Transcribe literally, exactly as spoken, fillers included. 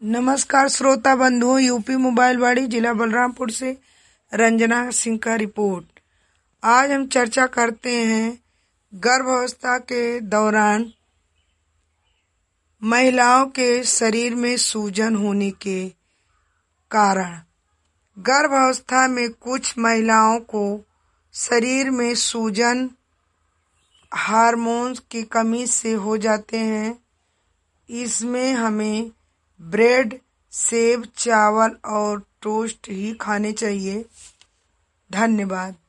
नमस्कार श्रोता बंधुओं, यूपी मोबाइल वाड़ी जिला बलरामपुर से रंजना सिंह का रिपोर्ट। आज हम चर्चा करते हैं गर्भावस्था के दौरान महिलाओं के शरीर में सूजन होने के कारण। गर्भावस्था में कुछ महिलाओं को शरीर में सूजन हार्मोन्स की कमी से हो जाते हैं। इसमें हमें ब्रेड, सेब, चावल और टोस्ट ही खाने चाहिए। धन्यवाद।